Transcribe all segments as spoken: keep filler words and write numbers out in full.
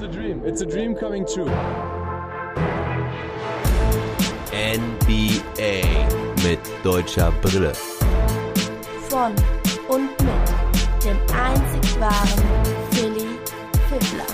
a dream. It's a dream coming true. N B A mit deutscher Brille. Von und mit dem einzig wahren Philly Fiddler.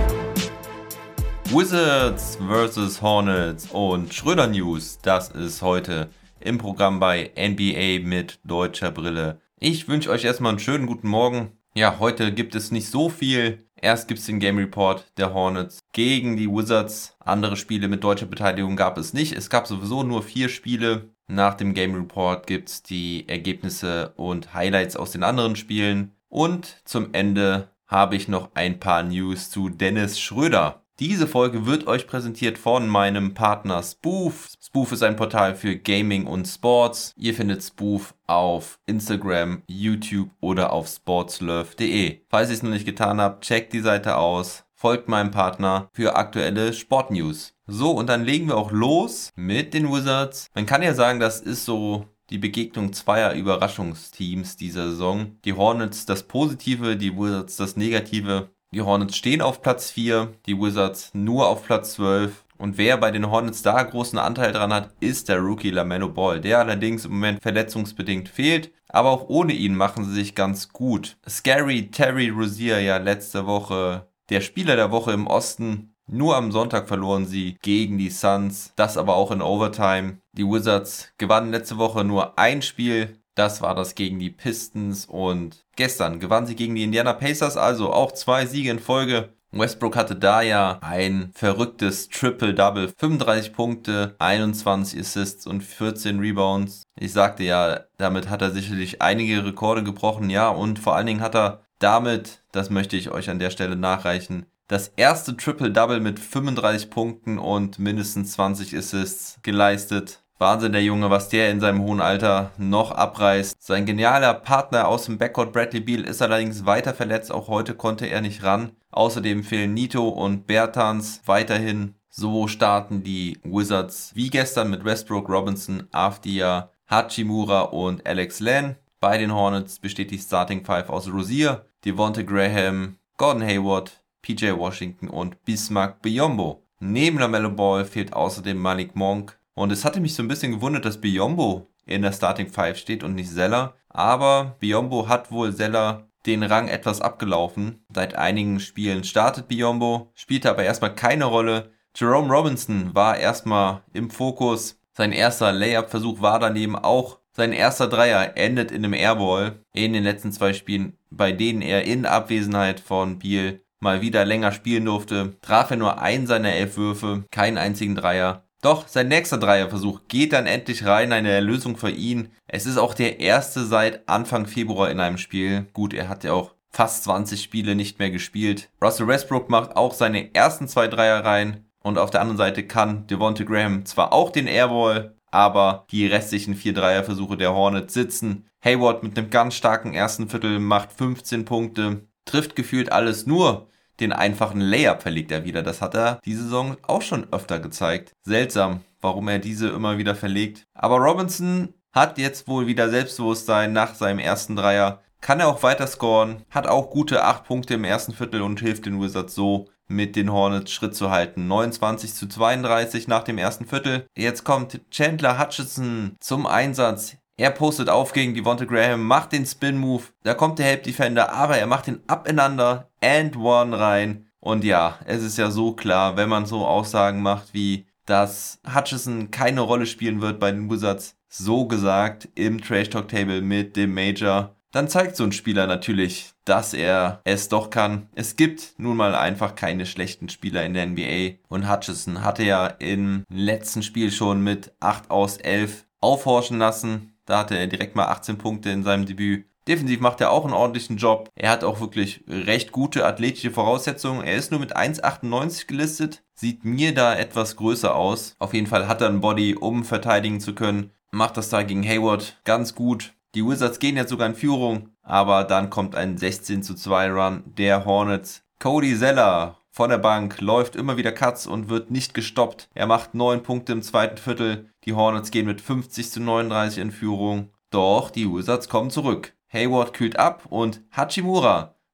Wizards versus Hornets und Schröder News, das ist heute im Programm bei N B A mit deutscher Brille. Ich wünsche euch erstmal einen schönen guten Morgen. Ja, heute gibt es nicht so viel. Erst gibt es den Game Report der Hornets gegen die Wizards. Andere Spiele mit deutscher Beteiligung gab es nicht. Es gab sowieso nur vier Spiele. Nach dem Game Report gibt es die Ergebnisse und Highlights aus den anderen Spielen. Und zum Ende habe ich noch ein paar News zu Dennis Schröder. Diese Folge wird euch präsentiert von meinem Partner Spoof. Spoof ist ein Portal für Gaming und Sports. Ihr findet Spoof auf Instagram, YouTube oder auf sportslove punkt de. Falls ihr es noch nicht getan habt, checkt die Seite aus. Folgt meinem Partner für aktuelle Sportnews. So, und dann legen wir auch los mit den Wizards. Man kann ja sagen, das ist so die Begegnung zweier Überraschungsteams dieser Saison. Die Hornets das Positive, die Wizards das Negative. Die Hornets stehen auf Platz vier, die Wizards nur auf Platz zwölf. Und wer bei den Hornets da großen Anteil dran hat, ist der Rookie LaMelo Ball, der allerdings im Moment verletzungsbedingt fehlt. Aber auch ohne ihn machen sie sich ganz gut. Scary Terry Rozier ja letzte Woche der Spieler der Woche im Osten. Nur am Sonntag verloren sie gegen die Suns, das aber auch in Overtime. Die Wizards gewannen letzte Woche nur ein Spiel. Das war das gegen die Pistons und gestern gewannen sie gegen die Indiana Pacers, also auch zwei Siege in Folge. Westbrook hatte da ja ein verrücktes Triple-Double, fünfunddreißig Punkte, einundzwanzig Assists und vierzehn Rebounds. Ich sagte ja, damit hat er sicherlich einige Rekorde gebrochen, ja, und vor allen Dingen hat er damit, das möchte ich euch an der Stelle nachreichen, das erste Triple-Double mit fünfunddreißig Punkten und mindestens zwanzig Assists geleistet. Wahnsinn, der Junge, was der in seinem hohen Alter noch abreißt. Sein genialer Partner aus dem Backcourt Bradley Beal ist allerdings weiter verletzt. Auch heute konnte er nicht ran. Außerdem fehlen Nito und Bertans weiterhin. So starten die Wizards wie gestern mit Westbrook, Robinson, Avdija, Hachimura und Alex Len. Bei den Hornets besteht die Starting Five aus Rozier, Devonte Graham, Gordon Hayward, P J Washington und Bismack Biyombo. Neben LaMelo Ball fehlt außerdem Malik Monk. Und es hatte mich so ein bisschen gewundert, dass Biyombo in der Starting Five steht und nicht Zeller. Aber Biyombo hat wohl Zeller den Rang etwas abgelaufen. Seit einigen Spielen startet Biyombo, spielte aber erstmal keine Rolle. Jerome Robinson war erstmal im Fokus. Sein erster Layup-Versuch war daneben auch. Sein erster Dreier endet in einem Airball. In den letzten zwei Spielen, bei denen er in Abwesenheit von Beal mal wieder länger spielen durfte, traf er nur einen seiner elf Würfe, keinen einzigen Dreier. Doch sein nächster Dreierversuch geht dann endlich rein, eine Erlösung für ihn. Es ist auch der erste seit Anfang Februar in einem Spiel. Gut, er hat ja auch fast zwanzig Spiele nicht mehr gespielt. Russell Westbrook macht auch seine ersten zwei Dreier rein. Und auf der anderen Seite kann Devonte Graham zwar auch den Airball, aber die restlichen vier Dreierversuche der Hornets sitzen. Hayward mit einem ganz starken ersten Viertel macht fünfzehn Punkte, trifft gefühlt alles nur. Den einfachen Layup verlegt er wieder. Das hat er diese Saison auch schon öfter gezeigt. Seltsam, warum er diese immer wieder verlegt. Aber Robinson hat jetzt wohl wieder Selbstbewusstsein nach seinem ersten Dreier. Kann er auch weiter scoren. Hat auch gute acht Punkte im ersten Viertel und hilft den Wizards so, mit den Hornets Schritt zu halten. neunundzwanzig zu zweiunddreißig nach dem ersten Viertel. Jetzt kommt Chandler Hutchison zum Einsatz. Er postet auf gegen Devonte Graham, macht den Spin-Move. Da kommt der Help Defender, aber er macht den Up-and-Under and One rein. Und ja, es ist ja so klar, wenn man so Aussagen macht wie, dass Hutchison keine Rolle spielen wird bei den Wizards, so gesagt im Trash-Talk-Table mit dem Major, dann zeigt so ein Spieler natürlich, dass er es doch kann. Es gibt nun mal einfach keine schlechten Spieler in der N B A. Und Hutchison hatte ja im letzten Spiel schon mit acht aus elf aufhorchen lassen. Da hatte er direkt mal achtzehn Punkte in seinem Debüt. Defensiv macht er auch einen ordentlichen Job. Er hat auch wirklich recht gute athletische Voraussetzungen. Er ist nur mit eins Komma achtundneunzig gelistet. Sieht mir da etwas größer aus. Auf jeden Fall hat er ein Body, um verteidigen zu können. Macht das da gegen Hayward ganz gut. Die Wizards gehen jetzt sogar in Führung. Aber dann kommt ein sechzehn zu zwei Run der Hornets. Cody Zeller von der Bank läuft immer wieder Cuts und wird nicht gestoppt. Er macht neun Punkte im zweiten Viertel. Die Hornets gehen mit fünfzig zu neununddreißig in Führung. Doch die Wizards kommen zurück. Hayward kühlt ab und Hachimura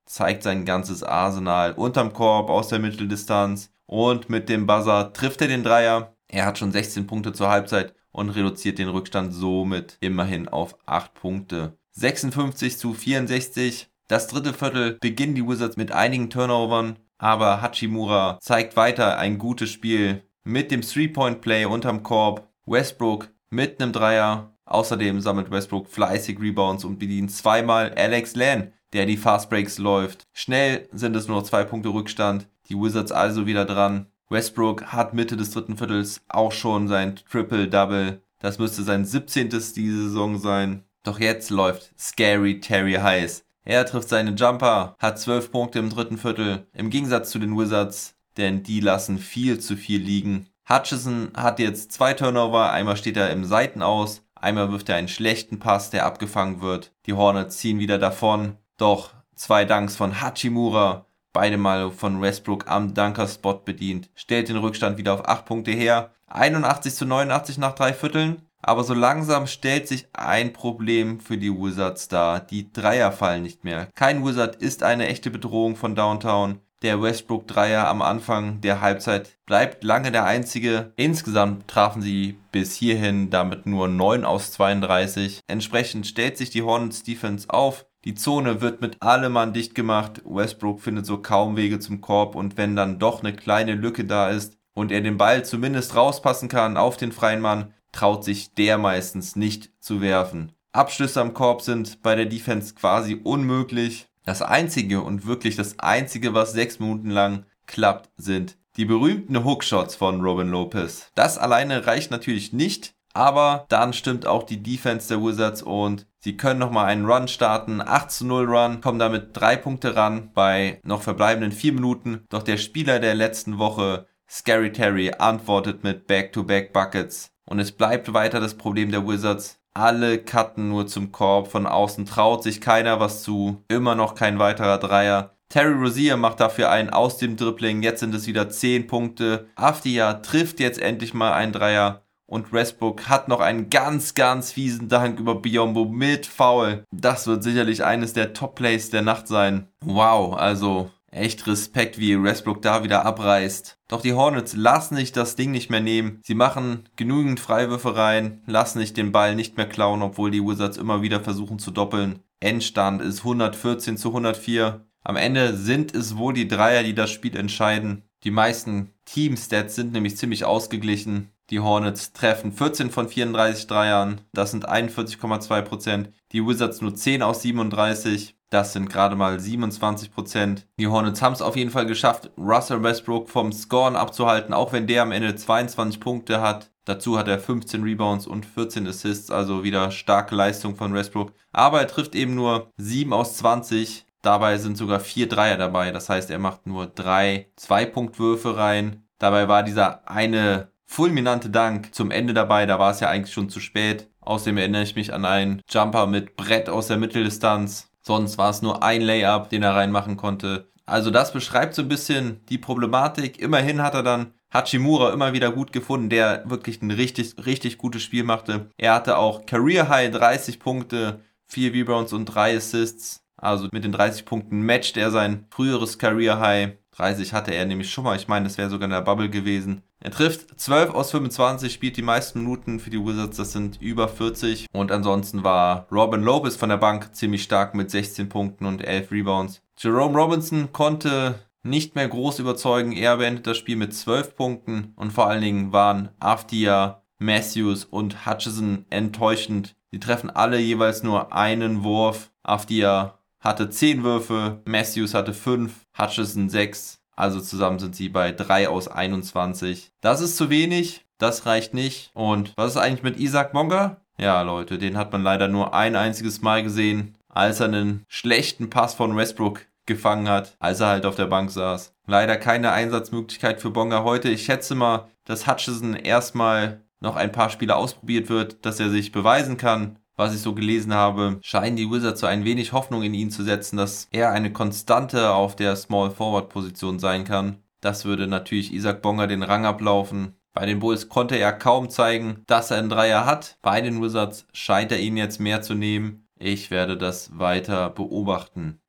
zeigt sein ganzes Arsenal unterm Korb aus der Mitteldistanz und mit dem Buzzer trifft er den Dreier. Er hat schon sechzehn Punkte zur Halbzeit und reduziert den Rückstand somit immerhin auf acht Punkte. sechsundfünfzig zu vierundsechzig. Das dritte Viertel beginnen die Wizards mit einigen Turnovern, aber Hachimura zeigt weiter ein gutes Spiel mit dem Three-Point-Play unterm Korb. Westbrook mit einem Dreier. Außerdem sammelt Westbrook fleißig Rebounds und bedient zweimal Alex Len, der die Fastbreaks läuft. Schnell sind es nur noch zwei Punkte Rückstand. Die Wizards also wieder dran. Westbrook hat Mitte des dritten Viertels auch schon sein Triple-Double. Das müsste sein siebzehntes diese Saison sein. Doch jetzt läuft Scary Terry heiß. Er trifft seine Jumper, hat zwölf Punkte im dritten Viertel. Im Gegensatz zu den Wizards, denn die lassen viel zu viel liegen. Hutchison hat jetzt zwei Turnover. Einmal steht er im Seitenaus. Einmal wirft er einen schlechten Pass, der abgefangen wird. Die Hornets ziehen wieder davon. Doch zwei Dunks von Hachimura, beide mal von Westbrook am Dunker-Spot bedient, stellt den Rückstand wieder auf acht Punkte her. einundachtzig zu neunundachtzig nach drei Vierteln. Aber so langsam stellt sich ein Problem für die Wizards dar. Die Dreier fallen nicht mehr. Kein Wizard ist eine echte Bedrohung von Downtown. Der Westbrook-Dreier am Anfang der Halbzeit bleibt lange der einzige. Insgesamt trafen sie bis hierhin damit nur neun aus zweiunddreißig. Entsprechend stellt sich die Hornets Defense auf. Die Zone wird mit allem Mann dicht gemacht. Westbrook findet so kaum Wege zum Korb und wenn dann doch eine kleine Lücke da ist und er den Ball zumindest rauspassen kann auf den freien Mann, traut sich der meistens nicht zu werfen. Abschlüsse am Korb sind bei der Defense quasi unmöglich. Das einzige und wirklich das einzige, was sechs Minuten lang klappt, sind die berühmten Hookshots von Robin Lopez. Das alleine reicht natürlich nicht, aber dann stimmt auch die Defense der Wizards und sie können nochmal einen Run starten. acht zu null Run, kommen damit drei Punkte ran bei noch verbleibenden vier Minuten. Doch der Spieler der letzten Woche, Scary Terry, antwortet mit Back-to-Back Buckets. Und es bleibt weiter das Problem der Wizards. Alle cutten nur zum Korb, von außen traut sich keiner was zu. Immer noch kein weiterer Dreier. Terry Rozier macht dafür einen aus dem Dribbling. Jetzt sind es wieder zehn Punkte. Avdija trifft jetzt endlich mal einen Dreier. Und Westbrook hat noch einen ganz, ganz fiesen Dank über Biyombo mit Foul. Das wird sicherlich eines der Top-Plays der Nacht sein. Wow, also echt Respekt, wie Westbrook da wieder abreißt. Doch die Hornets lassen sich das Ding nicht mehr nehmen. Sie machen genügend Freiwürfe rein, lassen sich den Ball nicht mehr klauen, obwohl die Wizards immer wieder versuchen zu doppeln. Endstand ist hundertvierzehn zu hundertvier. Am Ende sind es wohl die Dreier, die das Spiel entscheiden. Die meisten Team-Stats sind nämlich ziemlich ausgeglichen. Die Hornets treffen vierzehn von vierunddreißig Dreiern, das sind einundvierzig Komma zwei Prozent. Die Wizards nur zehn aus siebenunddreißig, das sind gerade mal siebenundzwanzig Prozent. Die Hornets haben es auf jeden Fall geschafft, Russell Westbrook vom Scoren abzuhalten, auch wenn der am Ende zweiundzwanzig Punkte hat. Dazu hat er fünfzehn Rebounds und vierzehn Assists, also wieder starke Leistung von Westbrook. Aber er trifft eben nur sieben aus zwanzig. Dabei sind sogar vier Dreier dabei, das heißt, er macht nur drei Zwei-Punkt-Würfe rein. Dabei war dieser eine fulminante Dank zum Ende dabei, da war es ja eigentlich schon zu spät. Außerdem erinnere ich mich an einen Jumper mit Brett aus der Mitteldistanz. Sonst war es nur ein Layup, den er reinmachen konnte. Also das beschreibt so ein bisschen die Problematik. Immerhin hat er dann Hachimura immer wieder gut gefunden, der wirklich ein richtig, richtig gutes Spiel machte. Er hatte auch Career High dreißig Punkte, vier Rebounds und drei Assists. Also mit den dreißig Punkten matcht er sein früheres Career High. dreißig hatte er nämlich schon mal, ich meine, das wäre sogar in der Bubble gewesen. Er trifft zwölf aus fünfundzwanzig, spielt die meisten Minuten für die Wizards, das sind über vierzig. Und ansonsten war Robin Lopez von der Bank ziemlich stark mit sechzehn Punkten und elf Rebounds. Jerome Robinson konnte nicht mehr groß überzeugen, er beendet das Spiel mit zwölf Punkten. Und vor allen Dingen waren Avdija, Matthews und Hutchison enttäuschend. Die treffen alle jeweils nur einen Wurf. Avdija hatte zehn Würfe, Matthews hatte fünf, Hutchison sechs. Also zusammen sind sie bei drei aus einundzwanzig. Das ist zu wenig, das reicht nicht. Und was ist eigentlich mit Isaac Bonga? Ja, Leute, den hat man leider nur ein einziges Mal gesehen, als er einen schlechten Pass von Westbrook gefangen hat, als er halt auf der Bank saß. Leider keine Einsatzmöglichkeit für Bonga heute. Ich schätze mal, dass Hutchison erstmal noch ein paar Spiele ausprobiert wird, dass er sich beweisen kann. Was ich so gelesen habe, scheinen die Wizards so ein wenig Hoffnung in ihn zu setzen, dass er eine Konstante auf der Small-Forward-Position sein kann. Das würde natürlich Isaac Bonga den Rang ablaufen. Bei den Bulls konnte er kaum zeigen, dass er einen Dreier hat. Bei den Wizards scheint er ihn jetzt mehr zu nehmen. Ich werde das weiter beobachten.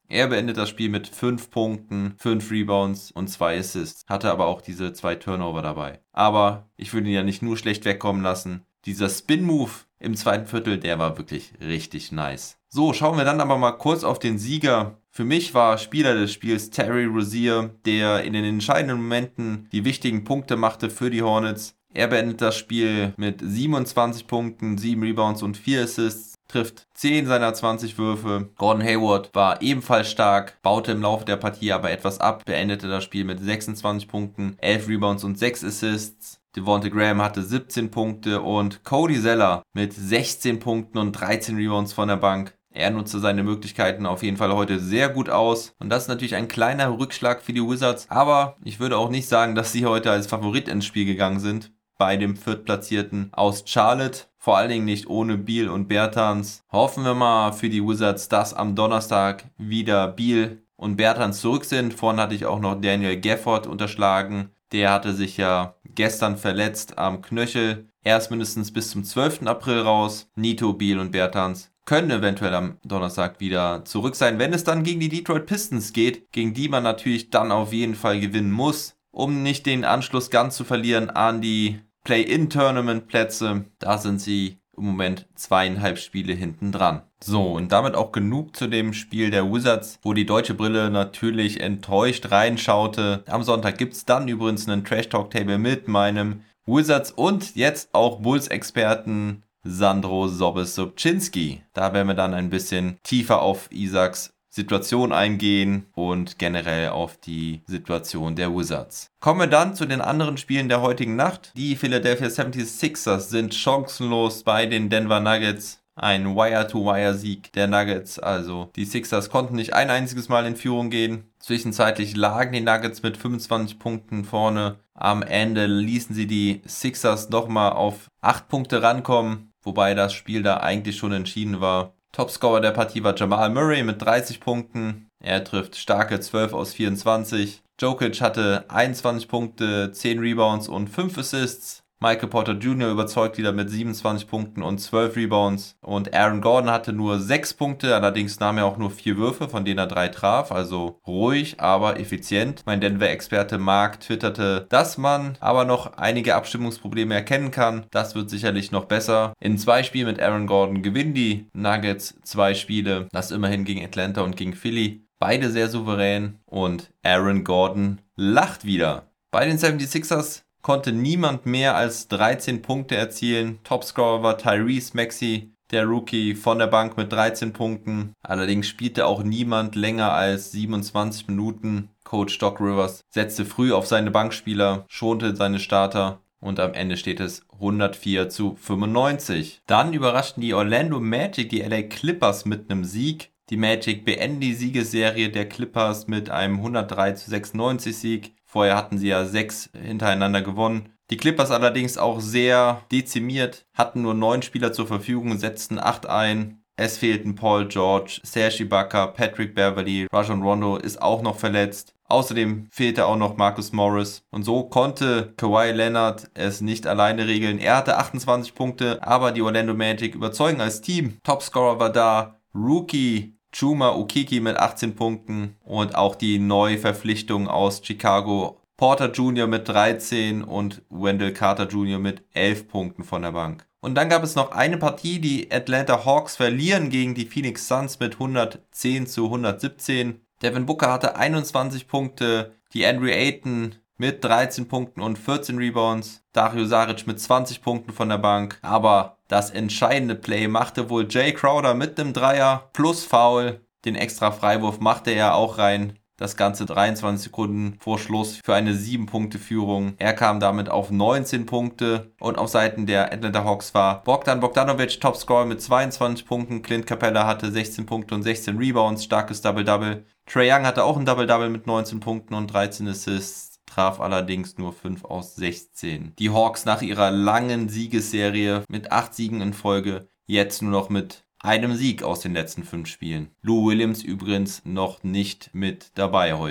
Er beendet das Spiel mit fünf Punkten, fünf Rebounds und zwei Assists. Hatte aber auch diese zwei Turnover dabei. Aber ich würde ihn ja nicht nur schlecht wegkommen lassen. Dieser Spin-Move im zweiten Viertel, der war wirklich richtig nice. So, schauen wir dann aber mal kurz auf den Sieger. Für mich war Spieler des Spiels Terry Rozier, der in den entscheidenden Momenten die wichtigen Punkte machte für die Hornets. Er beendet das Spiel mit siebenundzwanzig Punkten, sieben Rebounds und vier Assists, trifft zehn seiner zwanzig Würfe. Gordon Hayward war ebenfalls stark, baute im Laufe der Partie aber etwas ab, beendete das Spiel mit sechsundzwanzig Punkten, elf Rebounds und sechs Assists. Devonte Graham hatte siebzehn Punkte und Cody Zeller mit sechzehn Punkten und dreizehn Rebounds von der Bank. Er nutzte seine Möglichkeiten auf jeden Fall heute sehr gut aus. Und das ist natürlich ein kleiner Rückschlag für die Wizards. Aber ich würde auch nicht sagen, dass sie heute als Favorit ins Spiel gegangen sind. Bei dem Viertplatzierten aus Charlotte. Vor allen Dingen nicht ohne Beal und Bertans. Hoffen wir mal für die Wizards, dass am Donnerstag wieder Beal und Bertans zurück sind. Vorhin hatte ich auch noch Daniel Gafford unterschlagen. Der hatte sich ja gestern verletzt am Knöchel. Er ist mindestens bis zum zwölften April raus. Nito, Beal und Bertans können eventuell am Donnerstag wieder zurück sein, wenn es dann gegen die Detroit Pistons geht, gegen die man natürlich dann auf jeden Fall gewinnen muss, um nicht den Anschluss ganz zu verlieren an die Play-In-Tournament-Plätze. Da sind sie im Moment zweieinhalb Spiele hinten dran. So, und damit auch genug zu dem Spiel der Wizards, wo die deutsche Brille natürlich enttäuscht reinschaute. Am Sonntag gibt es dann übrigens einen Trash-Talk-Table mit meinem Wizards und jetzt auch Bulls-Experten Sandro Sobes-Sobczynski. Da werden wir dann ein bisschen tiefer auf Isaacs Situation eingehen und generell auf die Situation der Wizards. Kommen wir dann zu den anderen Spielen der heutigen Nacht. Die Philadelphia seventy-sixers sind chancenlos bei den Denver Nuggets. Ein Wire-to-Wire-Sieg der Nuggets. Also die Sixers konnten nicht ein einziges Mal in Führung gehen. Zwischenzeitlich lagen die Nuggets mit fünfundzwanzig Punkten vorne. Am Ende ließen sie die Sixers nochmal auf acht Punkte rankommen. Wobei das Spiel da eigentlich schon entschieden war. Topscorer der Partie war Jamal Murray mit dreißig Punkten. Er trifft starke zwölf aus vierundzwanzig. Jokic hatte einundzwanzig Punkte, zehn Rebounds und fünf Assists. Michael Porter Junior überzeugt wieder mit siebenundzwanzig Punkten und zwölf Rebounds. Und Aaron Gordon hatte nur sechs Punkte, allerdings nahm er auch nur vier Würfe, von denen er drei traf. Also ruhig, aber effizient. Mein Denver-Experte Mark twitterte, dass man aber noch einige Abstimmungsprobleme erkennen kann. Das wird sicherlich noch besser. In zwei Spielen mit Aaron Gordon gewinnen die Nuggets zwei Spiele. Das immerhin gegen Atlanta und gegen Philly. Beide sehr souverän. Und Aaron Gordon lacht wieder. Bei den seventy-sixers konnte niemand mehr als dreizehn Punkte erzielen. Topscorer war Tyrese Maxey, der Rookie, von der Bank mit dreizehn Punkten. Allerdings spielte auch niemand länger als siebenundzwanzig Minuten. Coach Doc Rivers setzte früh auf seine Bankspieler, schonte seine Starter und am Ende steht es hundertvier zu fünfundneunzig. Dann überraschten die Orlando Magic die L A Clippers mit einem Sieg. Die Magic beenden die Siegesserie der Clippers mit einem hundertdrei zu sechsundneunzig Sieg. Vorher hatten sie ja sechs hintereinander gewonnen. Die Clippers allerdings auch sehr dezimiert, hatten nur neun Spieler zur Verfügung, setzten acht ein. Es fehlten Paul George, Serge Ibaka, Patrick Beverley, Rajon Rondo ist auch noch verletzt. Außerdem fehlte auch noch Marcus Morris. Und so konnte Kawhi Leonard es nicht alleine regeln. Er hatte achtundzwanzig Punkte, aber die Orlando Magic überzeugen als Team. Topscorer war da, Rookie Chuma Okeke mit achtzehn Punkten und auch die Neuverpflichtung aus Chicago, Porter Junior mit dreizehn und Wendell Carter Junior mit elf Punkten von der Bank. Und dann gab es noch eine Partie, die Atlanta Hawks verlieren gegen die Phoenix Suns mit hundertzehn zu hundertsiebzehn. Devin Booker hatte einundzwanzig Punkte, die Andre Ayton mit dreizehn Punkten und vierzehn Rebounds, Dario Saric mit zwanzig Punkten von der Bank, aber das entscheidende Play machte wohl Jay Crowder mit einem Dreier plus Foul. Den extra Freiwurf machte er auch rein. Das Ganze dreiundzwanzig Sekunden vor Schluss für eine sieben Punkte Führung. Er kam damit auf neunzehn Punkte und auf Seiten der Atlanta Hawks war Bogdan Bogdanovic Topscorer mit zweiundzwanzig Punkten. Clint Capella hatte sechzehn Punkte und sechzehn Rebounds, starkes Double-Double. Trae Young hatte auch ein Double-Double mit neunzehn Punkten und dreizehn Assists. Traf allerdings nur fünf aus sechzehn. Die Hawks nach ihrer langen Siegesserie mit acht Siegen in Folge jetzt nur noch mit einem Sieg aus den letzten fünf Spielen. Lou Williams übrigens noch nicht mit dabei heute.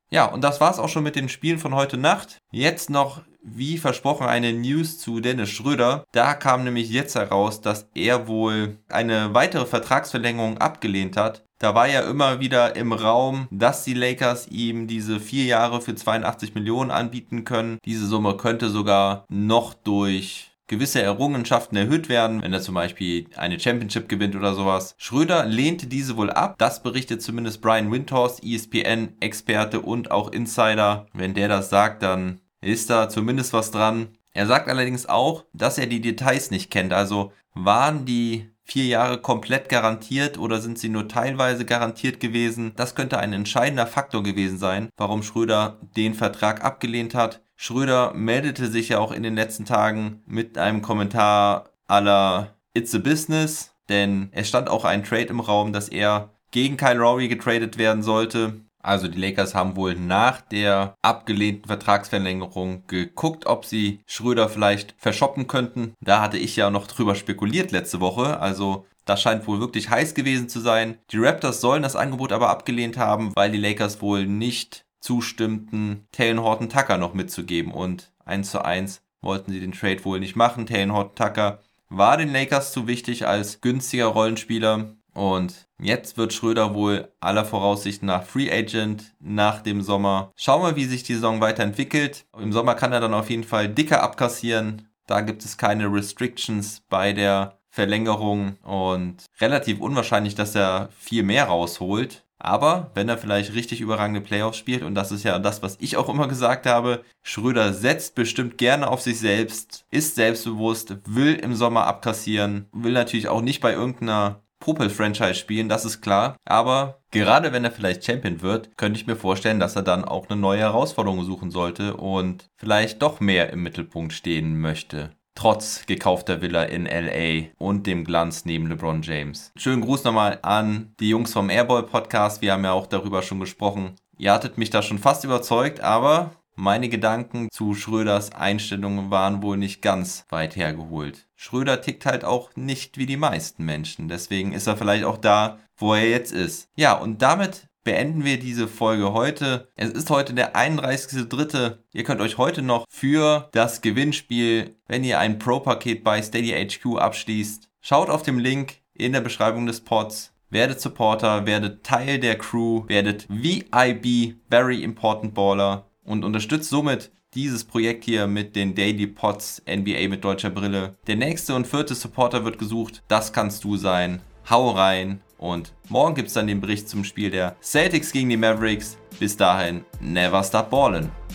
Ja, und das war's auch schon mit den Spielen von heute Nacht. Jetzt noch, wie versprochen, eine News zu Dennis Schröder. Da kam nämlich jetzt heraus, dass er wohl eine weitere Vertragsverlängerung abgelehnt hat. Da war ja immer wieder im Raum, dass die Lakers ihm diese vier Jahre für zweiundachtzig Millionen anbieten können. Diese Summe könnte sogar noch durch gewisse Errungenschaften erhöht werden, wenn er zum Beispiel eine Championship gewinnt oder sowas. Schröder lehnte diese wohl ab. Das berichtet zumindest Brian Windhorst, E S P N-Experte und auch Insider. Wenn der das sagt, dann ist da zumindest was dran. Er sagt allerdings auch, dass er die Details nicht kennt. Also waren die vier Jahre komplett garantiert oder sind sie nur teilweise garantiert gewesen? Das könnte ein entscheidender Faktor gewesen sein, warum Schröder den Vertrag abgelehnt hat. Schröder meldete sich ja auch in den letzten Tagen mit einem Kommentar à la It's a Business, denn es stand auch ein Trade im Raum, dass er gegen Kyle Lowry getradet werden sollte. Also die Lakers haben wohl nach der abgelehnten Vertragsverlängerung geguckt, ob sie Schröder vielleicht verschoppen könnten. Da hatte ich ja noch drüber spekuliert letzte Woche, also das scheint wohl wirklich heiß gewesen zu sein. Die Raptors sollen das Angebot aber abgelehnt haben, weil die Lakers wohl nicht zustimmten, Talen Horton-Tucker noch mitzugeben, und eins zu eins wollten sie den Trade wohl nicht machen. Talen Horton-Tucker war den Lakers zu wichtig als günstiger Rollenspieler, und jetzt wird Schröder wohl aller Voraussicht nach Free Agent nach dem Sommer. Schauen wir, wie sich die Saison weiterentwickelt. Im Sommer kann er dann auf jeden Fall dicker abkassieren. Da gibt es keine Restrictions bei der Verlängerung und relativ unwahrscheinlich, dass er viel mehr rausholt. Aber wenn er vielleicht richtig überragende Playoffs spielt, und das ist ja das, was ich auch immer gesagt habe, Schröder setzt bestimmt gerne auf sich selbst, ist selbstbewusst, will im Sommer abkassieren, will natürlich auch nicht bei irgendeiner Popel-Franchise spielen, das ist klar. Aber gerade wenn er vielleicht Champion wird, könnte ich mir vorstellen, dass er dann auch eine neue Herausforderung suchen sollte und vielleicht doch mehr im Mittelpunkt stehen möchte. Trotz gekaufter Villa in L A und dem Glanz neben LeBron James. Schönen Gruß nochmal an die Jungs vom Airball Podcast. Wir haben ja auch darüber schon gesprochen. Ihr hattet mich da schon fast überzeugt, aber meine Gedanken zu Schröders Einstellungen waren wohl nicht ganz weit hergeholt. Schröder tickt halt auch nicht wie die meisten Menschen. Deswegen ist er vielleicht auch da, wo er jetzt ist. Ja, und damit beenden wir diese Folge heute. Es ist heute der einunddreißigster dritte Ihr könnt euch heute noch für das Gewinnspiel, wenn ihr ein Pro-Paket bei Steady H Q abschließt, schaut auf dem Link in der Beschreibung des Pods. Werdet Supporter, werdet Teil der Crew, werdet V I B, Very Important Baller, und unterstützt somit dieses Projekt hier mit den Daily Pods N B A mit deutscher Brille. Der nächste und vierte Supporter wird gesucht. Das kannst du sein. Hau rein. Und morgen gibt es dann den Bericht zum Spiel der Celtics gegen die Mavericks. Bis dahin, never stop ballin'.